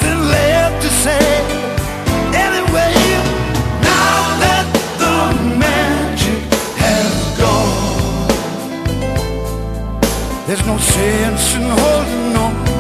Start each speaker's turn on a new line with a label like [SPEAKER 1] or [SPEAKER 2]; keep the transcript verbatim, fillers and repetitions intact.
[SPEAKER 1] nothing left to say. Anyway, now that the magic has gone, there's no sense in holding on.